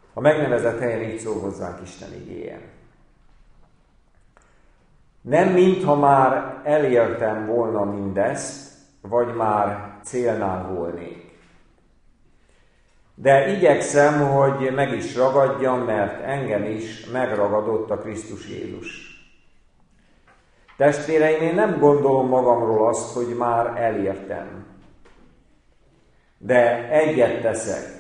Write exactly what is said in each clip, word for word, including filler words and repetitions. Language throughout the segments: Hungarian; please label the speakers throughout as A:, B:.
A: A megnevezett helyen így szól hozzánk Isten igéje. Nem mintha már elértem volna mindezt, vagy már célnál volnék. De igyekszem, hogy meg is ragadjam, mert engem is megragadott a Krisztus Jézus. Testvéreim, én nem gondolom magamról azt, hogy már elértem. De egyet teszek.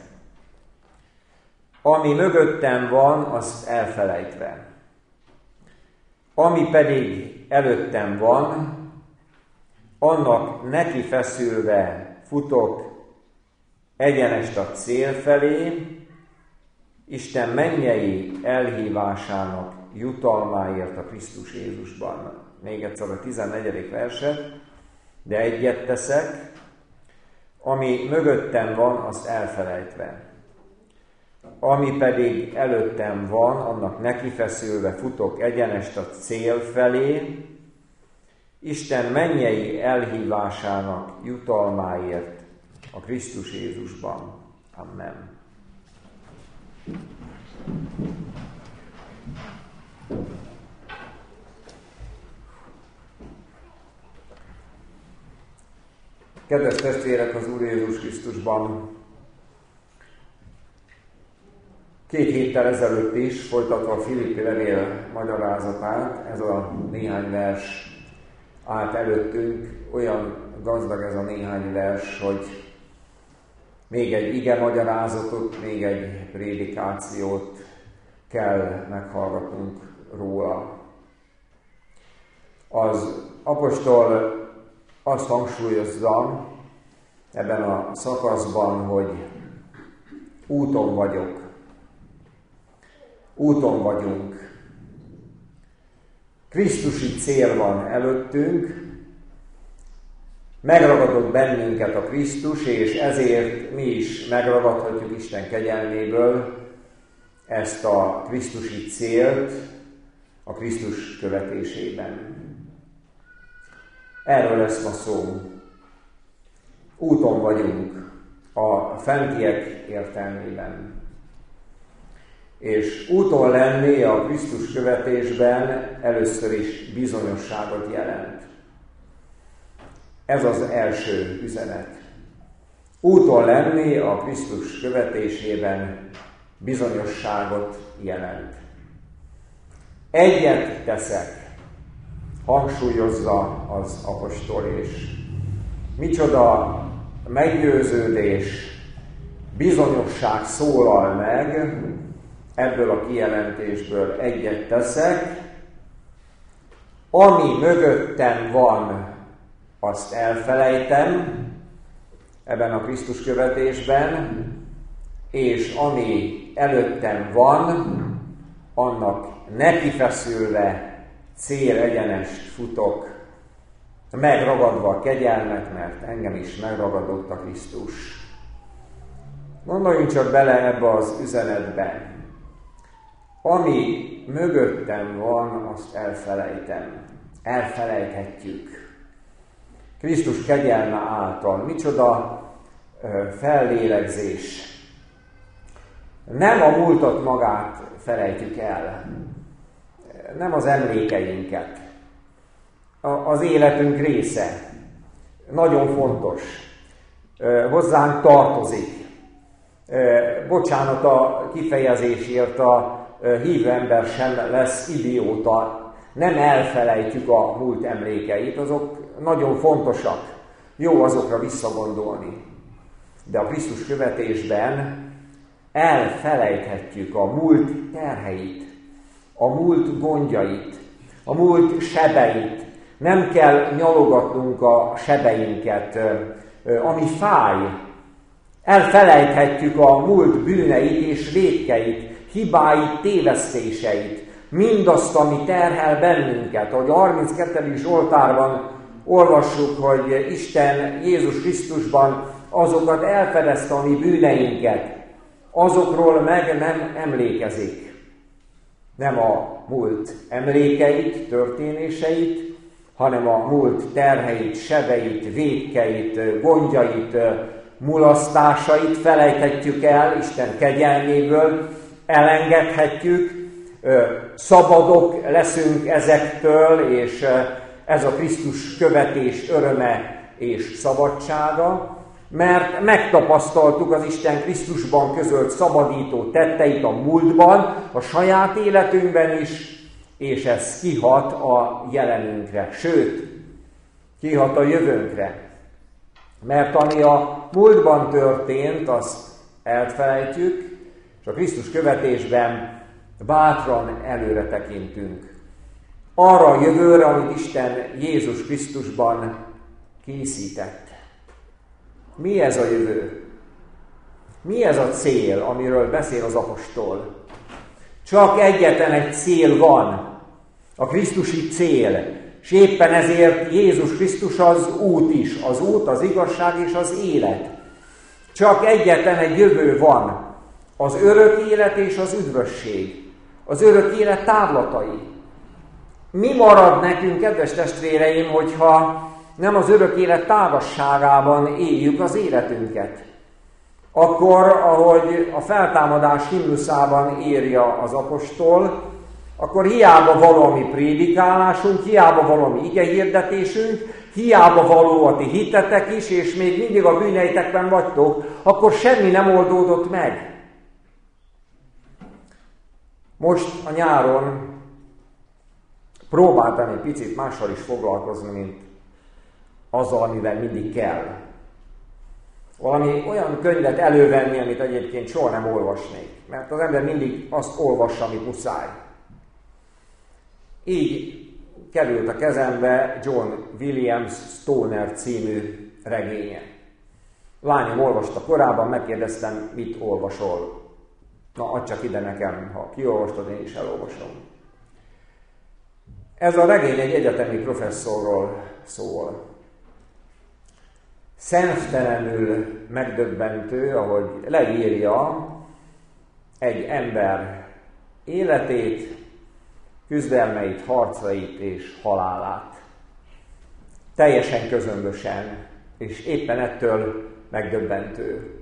A: Ami mögöttem van, azt elfelejtve. Ami pedig előttem van, annak neki feszülve futok egyenest a cél felé, Isten mennyei elhívásának jutalmáért a Krisztus Jézusban. Még egyszer a tizennegyedik verset, de egyet teszek, ami mögöttem van, azt elfelejtve. Ami pedig előttem van, annak nekifeszülve futok egyenest a cél felé, Isten mennyei elhívásának jutalmáért a Krisztus Jézusban. Amen. Kedves testvérek az Úr Jézus Krisztusban! Két héttel ezelőtt is, folytatva a Filippi levél magyarázatát, ez a néhány vers állt előttünk, olyan gazdag ez a néhány vers, hogy még egy ige magyarázatot, még egy prédikációt kell meghallgatnunk róla. Az apostol azt hangsúlyozza ebben a szakaszban, hogy úton vagyok. Úton vagyunk. Krisztusi cél van előttünk, megragadott bennünket a Krisztus, és ezért mi is megragadhatjuk Isten kegyelméből ezt a krisztusi célt a Krisztus követésében. Erről lesz ma szó. Úton vagyunk a fentiek értelmében. És úton lenni a Krisztus követésben először is bizonyosságot jelent. Ez az első üzenet. Úton lenni a Krisztus követésében bizonyosságot jelent. Egyet teszek, hangsúlyozza az apostol, és micsoda meggyőződés, bizonyosság szólal meg, ebből a kijelentésből egyet teszek, ami mögöttem van, azt elfelejtem ebben a Krisztus követésben, és ami előttem van, annak nekifeszülve cél egyenest futok, megragadva a kegyelmet, mert engem is megragadott a Krisztus. Gondoljunk csak bele ebbe az üzenetbe. Ami mögöttem van, azt elfelejtem. Elfelejthetjük. Krisztus kegyelme által. Micsoda fellélegzés. Nem a múltat magát felejtjük el. Nem az emlékeinket. Az életünk része. Nagyon fontos. Hozzánk tartozik. Bocsánat a kifejezésért, a hívő ember sem lesz idióta. Nem elfelejtjük a múlt emlékeit, azok nagyon fontosak. Jó azokra visszagondolni. De a Krisztus követésben elfelejthetjük a múlt terheit, a múlt gondjait, a múlt sebeit. Nem kell nyalogatnunk a sebeinket, ami fáj. Elfelejthetjük a múlt bűneit és vétkeit, hibáit, tévesztéseit, mindazt, ami terhel bennünket. Ahogy a harminckettedik Zsoltárban olvassuk, hogy Isten Jézus Krisztusban azokat elfedezte a mi bűneinket, azokról meg nem emlékezik. Nem a múlt emlékeit, történéseit, hanem a múlt terheit, sebeit, vétkeit, gondjait, mulasztásait felejthetjük el Isten kegyelméből, elengedhetjük, szabadok leszünk ezektől, és ez a Krisztus követés öröme és szabadsága, mert megtapasztaltuk az Isten Krisztusban közölt szabadító tetteit a múltban, a saját életünkben is, és ez kihat a jelenünkre, sőt, kihat a jövőnkre. Mert ami a múltban történt, azt elfelejtjük, és a Krisztus követésben bátran előre tekintünk. Arra a jövőre, amit Isten Jézus Krisztusban készített. Mi ez a jövő? Mi ez a cél, amiről beszél az apostol? Csak egyetlen egy cél van, a krisztusi cél, és éppen ezért Jézus Krisztus az út is, az út, az igazság és az élet. Csak egyetlen egy jövő van, az örök élet és az üdvösség, az örök élet távlatai. Mi marad nekünk, kedves testvéreim, hogyha nem az örök élet távasságában éljük az életünket? Akkor, ahogy a feltámadás himnuszában írja az apostol, akkor hiába való a mi prédikálásunk, hiába való a mi igehirdetésünk, hiába való a ti hitetek is, és még mindig a bűneitekben vagytok, akkor semmi nem oldódott meg. Most a nyáron próbáltam egy picit mással is foglalkozni, mint azzal, amivel mindig kell. Valami olyan könyvet elővenni, amit egyébként soha nem olvasnék. Mert az ember mindig azt olvassa, amit muszáj. Így került a kezembe John Williams Stoner című regénye. Lányom olvasta korábban, megkérdeztem, mit olvasol. Na, add csak ide nekem, ha kiolvastad, én is elolvasom. Ez a regény egy egyetemi professzorról szól. Szemtelenül megdöbbentő, ahogy leírja egy ember életét, küzdelmeit, harcait és halálát. Teljesen közömbösen, és éppen ettől megdöbbentő.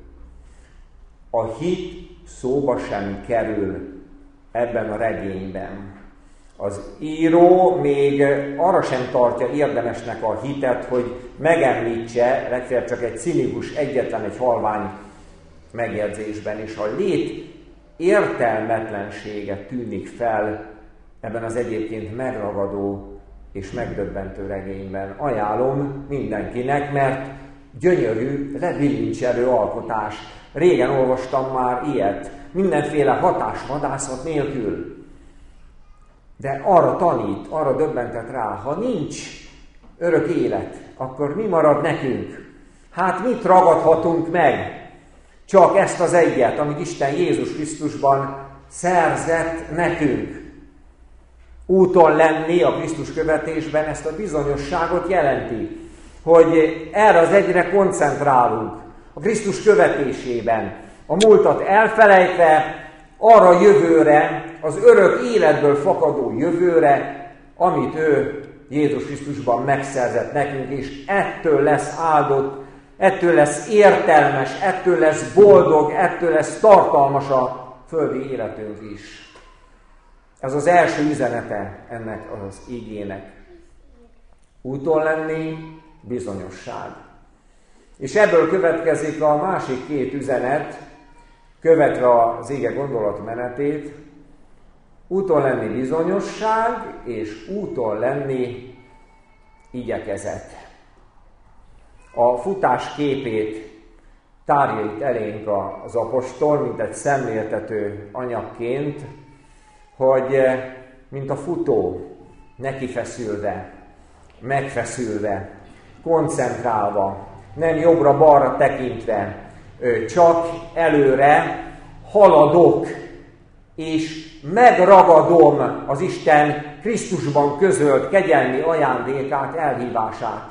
A: A hit szóba sem kerül ebben a regényben. Az író még arra sem tartja érdemesnek a hitet, hogy megemlítse, legfeljebb csak egy cinikus, egyetlen egy halvány megjegyzésben, és a lét értelmetlensége tűnik fel ebben az egyébként megragadó és megdöbbentő regényben. Ajánlom mindenkinek, mert gyönyörű, lebilincselő alkotás. Régen olvastam már ilyet, mindenféle hatásvadászat nélkül. De arra tanít, arra döbbentett rá, ha nincs örök élet, akkor mi marad nekünk? Hát mit ragadhatunk meg? Csak ezt az egyet, amit Isten Jézus Krisztusban szerzett nekünk. Úton lenni a Krisztus követésben ezt a bizonyosságot jelenti, hogy erre az egyre koncentrálunk a Krisztus követésében, a múltat elfelejtve, arra a jövőre, az örök életből fakadó jövőre, amit ő Jézus Krisztusban megszerzett nekünk, és ettől lesz áldott, ettől lesz értelmes, ettől lesz boldog, ettől lesz tartalmas a földi életünk is. Ez az első üzenete ennek az igének. Úton lenni, bizonyosság. És ebből következik a másik két üzenet, követve az ige gondolatmenetét, úton lenni bizonyosság, és úton lenni igyekezet. A futás képét tárja itt elénk az apostol, mint egy szemléltető anyagként, hogy mint a futó, nekifeszülve, megfeszülve, koncentrálva, nem jobbra-balra tekintve, csak előre haladok, és megragadom az Isten Krisztusban közölt kegyelmi ajándékát, elhívását.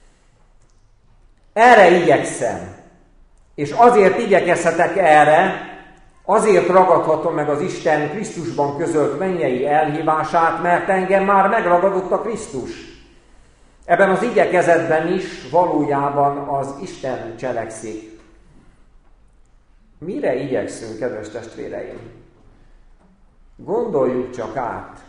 A: Erre igyekszem, és azért igyekezhetek erre, azért ragadhatom meg az Isten Krisztusban közölt mennyei elhívását, mert engem már megragadott a Krisztus. Ebben az igyekezetben is valójában az Isten cselekszik. Mire igyekszünk, kedves testvéreim? gondoljuk csak át,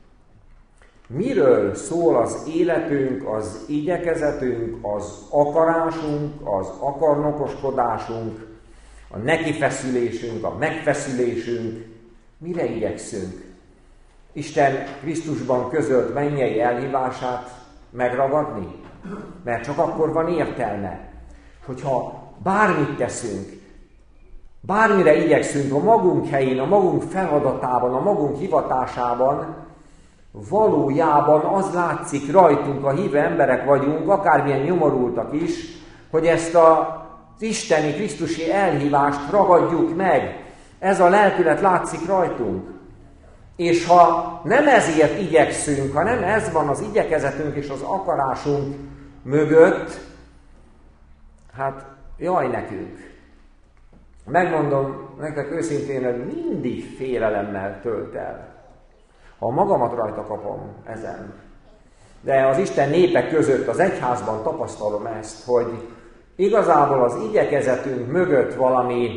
A: miről szól az életünk, az igyekezetünk, az akarásunk, az akarnokoskodásunk, a nekifeszülésünk, a megfeszülésünk, mire igyekszünk? Isten Krisztusban közölt mennyei elhívását megragadni? Mert csak akkor van értelme, hogyha bármit teszünk, bármire igyekszünk a magunk helyén, a magunk feladatában, a magunk hivatásában, valójában az látszik rajtunk, a hívő emberek vagyunk, akármilyen nyomorultak is, hogy ezt a az isteni, krisztusi elhívást ragadjuk meg. Ez a lelkület látszik rajtunk. És ha nem ezért igyekszünk, ha nem ez van az igyekezetünk és az akarásunk mögött, hát jaj nekünk. Megmondom nektek őszintén, hogy mindig félelemmel tölt el. Ha magamat rajta kapom ezen. De az Isten népek között az egyházban tapasztalom ezt, hogy igazából az igyekezetünk mögött valami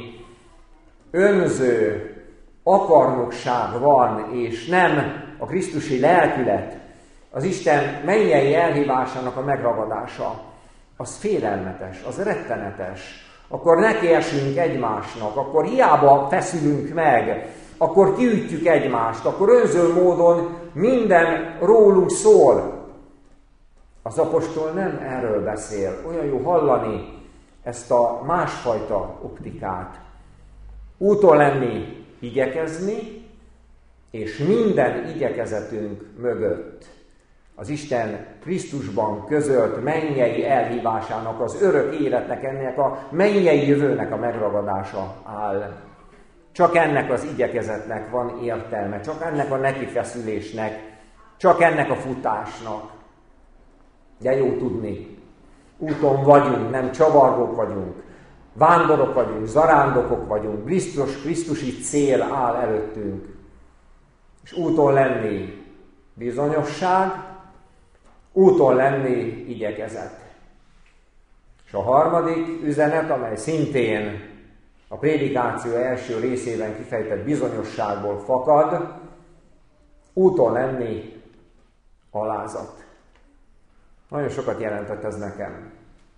A: önző akarnokság van, és nem a krisztusi lelkület, az Isten mennyei elhívásának a megragadása. Az félelmetes, az rettenetes. Akkor nekiesünk egymásnak, akkor hiába feszülünk meg, akkor kiütjük egymást, akkor önző módon minden rólunk szól. Az apostol nem erről beszél. Olyan jó hallani ezt a másfajta optikát. Úton lenni, igyekezni, és minden igyekezetünk mögött az Isten Krisztusban közölt mennyei elhívásának, az örök életnek, ennek a mennyei jövőnek a megragadása áll. Csak ennek az igyekezetnek van értelme, csak ennek a nekifeszülésnek, csak ennek a futásnak. De jó tudni, úton vagyunk, nem csavargók vagyunk, vándorok vagyunk, zarándokok vagyunk, biztos Krisztusi cél áll előttünk. És úton lenni bizonyosság, úton lenni igyekezet. És a harmadik üzenet, amely szintén a prédikáció első részében kifejtett bizonyosságból fakad, úton lenni alázat. Nagyon sokat jelentett ez nekem.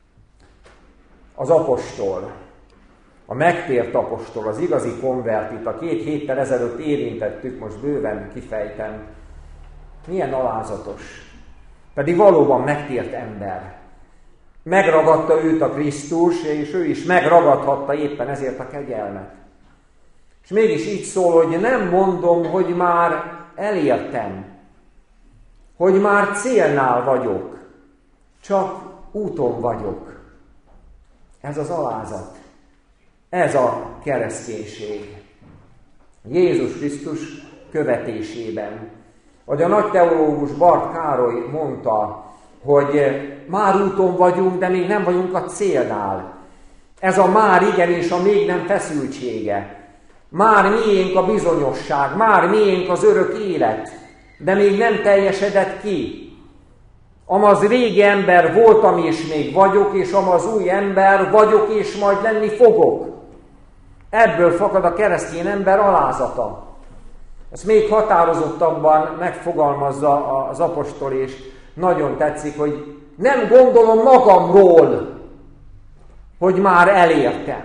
A: Az apostol, a megtért apostol, az igazi konvertit, a két héttel ezelőtt érintettük, most bőven kifejtem. Milyen alázatos. Pedig valóban megtért ember. Megragadta őt a Krisztus, és ő is megragadhatta éppen ezért a kegyelmet. És mégis így szól, hogy nem mondom, hogy már elértem, hogy már célnál vagyok, csak úton vagyok. Ez az alázat, ez a kereszténység. Jézus Krisztus követésében. Ahogy a nagy teológus Barth Károly mondta, hogy már úton vagyunk, de még nem vagyunk a célnál. Ez a már igen és a még nem feszültsége. Már miénk a bizonyosság, már miénk az örök élet, de még nem teljesedett ki. Amaz régi ember voltam és még vagyok, és amaz új ember vagyok és majd lenni fogok. Ebből fakad a keresztény ember alázata. Ezt még határozottabban megfogalmazza az apostol, és nagyon tetszik, hogy nem gondolom magamról, hogy már elértem.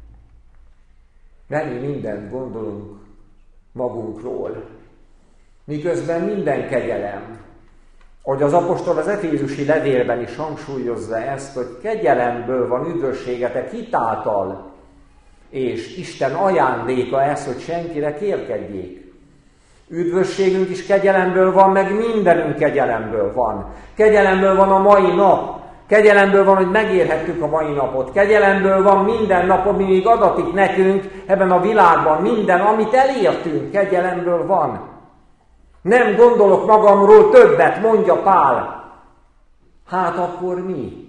A: De mi mindent gondolunk magunkról. Miközben minden kegyelem, hogy az apostol az efézusi levélben is hangsúlyozza ezt, hogy kegyelemből van üdvösségetek hitáltal, és Isten ajándéka ez, hogy senkire kérkedjék. Üdvösségünk is kegyelemből van, meg mindenünk kegyelemből van. Kegyelemből van a mai nap. Kegyelemből van, hogy megérhettük a mai napot. Kegyelemből van minden nap, ami még adatik nekünk ebben a világban. Minden, amit elértünk, kegyelemből van. Nem gondolok magamról többet, mondja Pál. Hát akkor mi?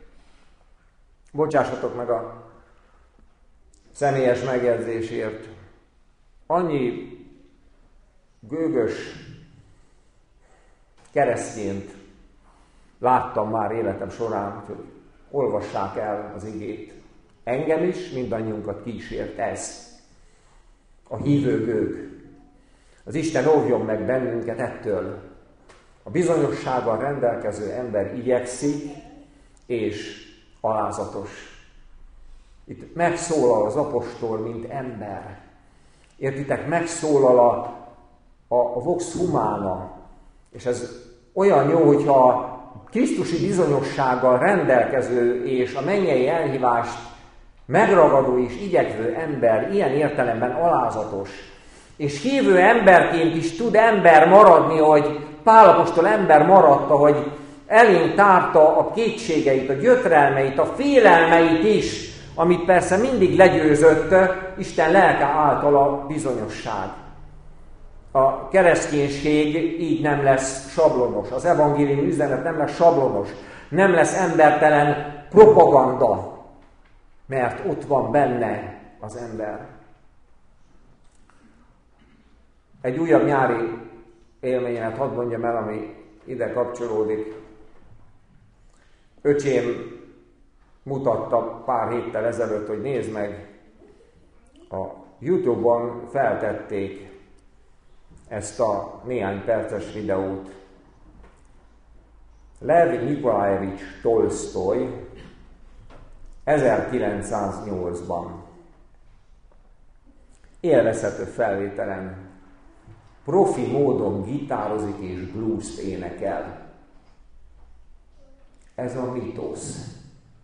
A: Bocsássatok meg a személyes megjegyzésért. Annyi gőgös keresztényt láttam már életem során, hogy olvassák el az igét. Engem is, mindannyiunkat kísért ez. A hívő gőg. Az Isten óvjon meg bennünket ettől. A bizonyossággal rendelkező ember igyekszik, és alázatos. Itt megszólal az apostol, mint ember. Értitek, megszólal a, a, a vox humana. És ez olyan jó, hogyha krisztusi bizonyossággal rendelkező és a mennyei elhívást megragadó és igyekvő ember ilyen értelemben alázatos. És hívő emberként is tud ember maradni, hogy Pál apostol ember maradta, hogy elénk tárta a kétségeit, a gyötrelmeit, a félelmeit is, amit persze mindig legyőzött Isten lelke által a bizonyosság. A kereszténység így nem lesz sablonos, az evangélium üzenet nem lesz sablonos, nem lesz embertelen propaganda, mert ott van benne az ember. Egy újabb nyári élményet hadd mondjam el, ami ide kapcsolódik. Öcsém mutatta pár héttel ezelőtt, hogy nézd meg, a YouTube-on feltették ezt a néhány perces videót. Lev Nikolajevics Tolsztoj ezerkilencszáznyolcban élvezhető felvételen profi módon gitározik és blues-t énekel. Ez a mítosz.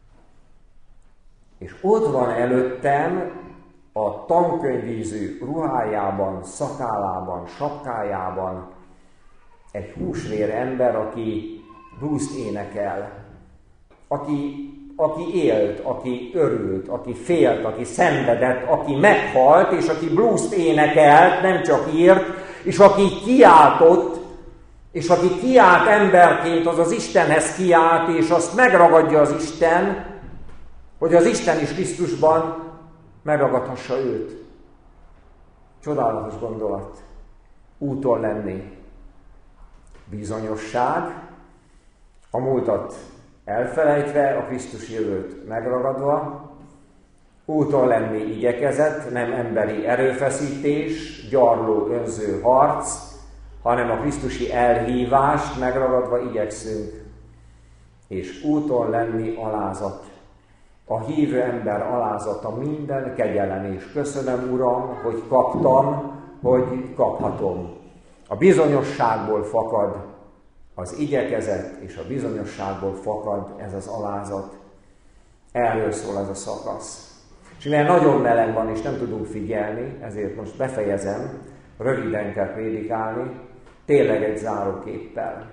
A: És ott van előttem a tankönyvízű ruhájában, szakállában, sapkájában egy húsvér ember, aki blues-t énekel, aki, aki élt, aki örült, aki félt, aki szenvedett, aki meghalt, és aki blues-t énekelt, nem csak írt, és aki kiáltott, és aki kiált emberként, az az Istenhez kiált, és azt megragadja az Isten, hogy az Isten is Krisztusban megragadhassa őt. Csodálatos gondolat. Úton lenni. Bizonyosság, a múltat elfelejtve, a Krisztus jövőt megragadva, úton lenni igyekezet, nem emberi erőfeszítés, gyarló, önző harc, hanem a krisztusi elhívást megragadva igyekszünk, és úton lenni alázat. A hívő ember alázata minden kegyelem, és köszönöm, Uram, hogy kaptam, hogy kaphatom. A bizonyosságból fakad az igyekezet, és a bizonyosságból fakad ez az alázat. Erről szól ez a szakasz. És mivel nagyon meleg van, és nem tudunk figyelni, ezért most befejezem, röviden kell prédikálni, tényleg egy záróképpel.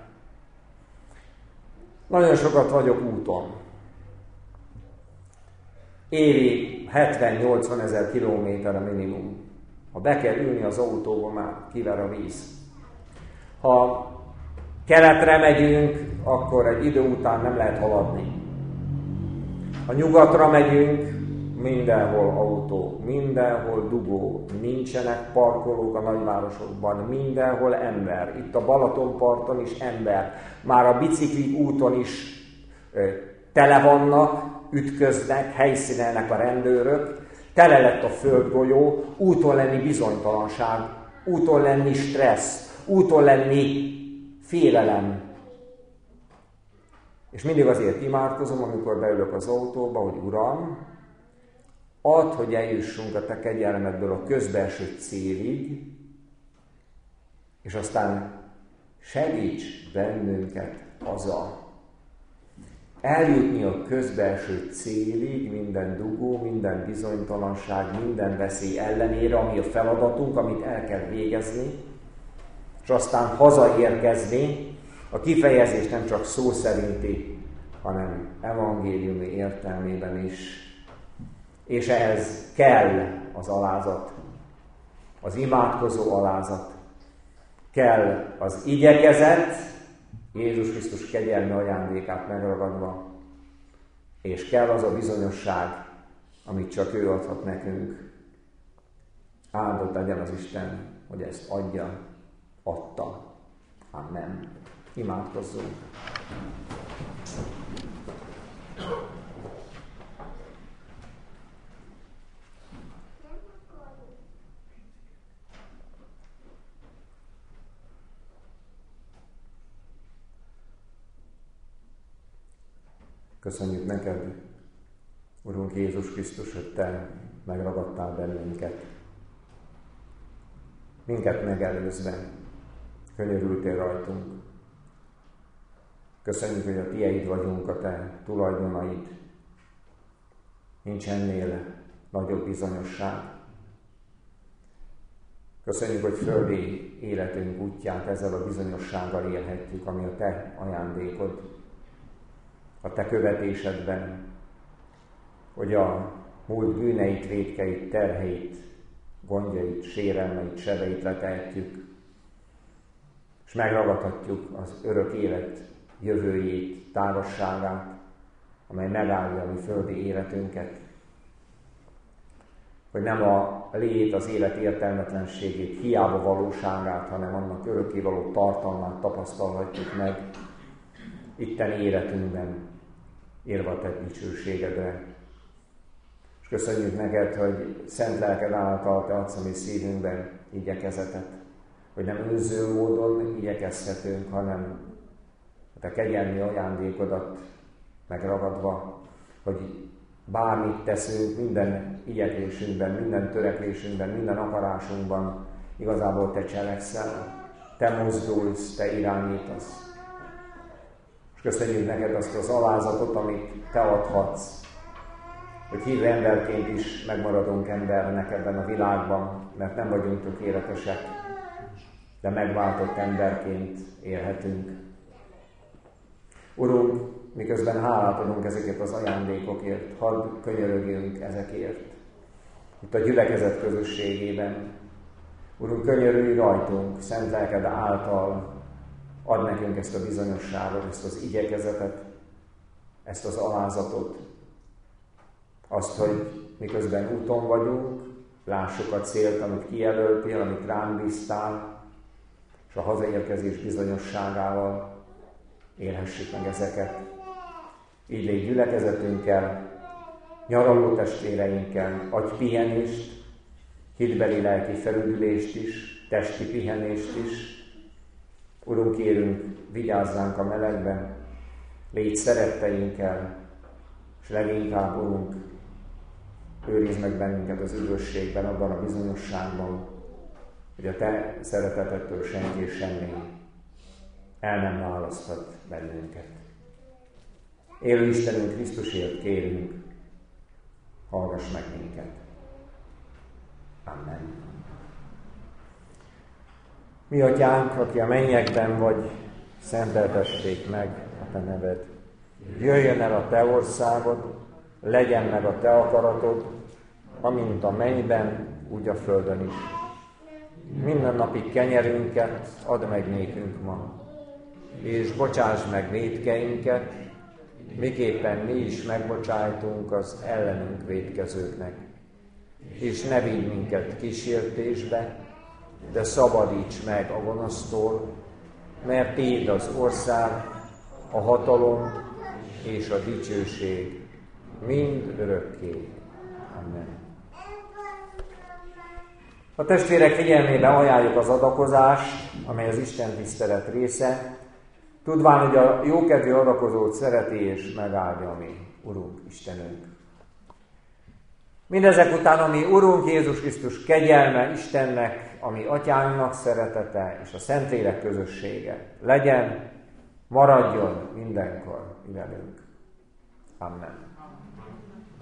A: Nagyon sokat vagyok úton. Évi hetven-nyolcvan ezer kilométer a minimum. Ha be kell ülni az autóba, már kiver a víz. Ha keletre megyünk, akkor egy idő után nem lehet haladni. Ha nyugatra megyünk, mindenhol autó, mindenhol dugó, nincsenek parkolók a nagyvárosokban, mindenhol ember. Itt a Balatonparton is ember. Már a bicikli úton is ö, tele vannak, ütköznek, helyszínelnek a rendőrök, tele lett a földgolyó, úton lenni bizonytalanság, úton lenni stressz, úton lenni félelem. És mindig azért imádkozom, amikor beülök az autóba, hogy Uram, add, hogy eljussunk a te kegyelmedből a közbelső célig, és aztán segíts bennünket haza. Eljutni a közbelső célig, minden dugó, minden bizonytalanság, minden veszély ellenére, ami a feladatunk, amit el kell végezni, és aztán hazaérkezni, a kifejezés nem csak szó szerinti, hanem evangéliumi értelmében is. És ehhez kell az alázat, az imádkozó alázat, kell az igyekezet, Jézus Krisztus kegyelmi ajándékát megragadva, és kell az a bizonyosság, amit csak ő adhat nekünk. Áldott legyen az Isten, hogy ezt adja, adta. Amen. Imádkozzunk. Köszönjük neked, Urunk Jézus Krisztus, hogy Te megragadtál bennünket. Minket megelőzve könyörültél rajtunk. Köszönjük, hogy a Tieid vagyunk, a Te tulajdonaid. Nincs ennél nagyobb bizonyosság. Köszönjük, hogy földi életünk útját ezzel a bizonyossággal élhetjük, ami a Te ajándékod, a Te követésedben, hogy a múlt bűneit, vétkeit, terheit, gondjait, sérelmeit, sebeit letehetjük, és megragadhatjuk az örök élet jövőjét, tágasságát, amely megállja a mi földi életünket. Hogy nem a lét, az élet értelmetlenségét, hiába valóságát, hanem annak örökkévaló tartalmát tapasztalhatjuk meg itteni életünkben, érve a Te dicsőségedre. És köszönjük neked, hogy szent lelked által Te adsz a mi szívünkben igyekezetet, hogy nem önző módon igyekezhetünk, hanem a Te kegyelmi ajándékodat megragadva, hogy bármit teszünk, minden igyekvésünkben, minden törekvésünkben, minden akarásunkban, igazából Te cselekszel, Te mozdulsz, Te irányítasz. És köszönjük neked azt az alázatot, amit Te adhatsz, hogy hívő emberként is megmaradunk embernek ebben a világban, mert nem vagyunk tökéletesek, de megváltott emberként élhetünk. Urunk, miközben hálát adunk ezeket az ajándékokért, hadd könyörögjünk ezekért. Itt a gyülekezet közösségében. Urunk, könyörülj rajtunk, szent lelked által add nekünk ezt a bizonyosságot, ezt az igyekezetet, ezt az alázatot. Azt, hogy miközben úton vagyunk, lássuk a célt, amit kijelöltél, amit ránk bíztál, és a hazaérkezés bizonyosságával élhessük meg ezeket. Így légy gyülekezetünkkel, nyaraló testvéreinkkel, adj pihenést, hitbeli lelki felüdülést is, testi pihenést is. Urunk, kérünk, vigyázzánk a melegben, légy szeretteinkkel, és leginkább, Urunk, őrizd meg bennünket az üdvösségben, abban a bizonyosságban, hogy a Te szeretetettől senki és semmi el nem választhat bennünket. Élő Istenünk, Krisztusért kérünk, hallgass meg minket. Amen. Mi Atyánk, aki a mennyekben vagy, szenteltessék meg a Te neved. Jöjjön el a Te országod, legyen meg a Te akaratod, amint a mennyben, úgy a földön is. Mindennapi kenyerünket add meg nékünk ma, és bocsáss meg vétkeinket, miképpen mi is megbocsájtunk az ellenünk vétkezőknek. És ne vigy minket kísértésbe, de szabadíts meg a gonosztól, mert Téd az ország, a hatalom és a dicsőség mind örökké. Amen. A testvérek figyelmébe ajánljuk az adakozást, amely az Isten tisztelet része, tudván, hogy a jókedvű adakozót szereti és megáldja a mi Urunk Istenünk. Mindezek után a mi Urunk Jézus Krisztus kegyelme Istennek, a mi Atyánknak szeretete és a Szentlélek közössége legyen, maradjon mindenkor velünk. Amen.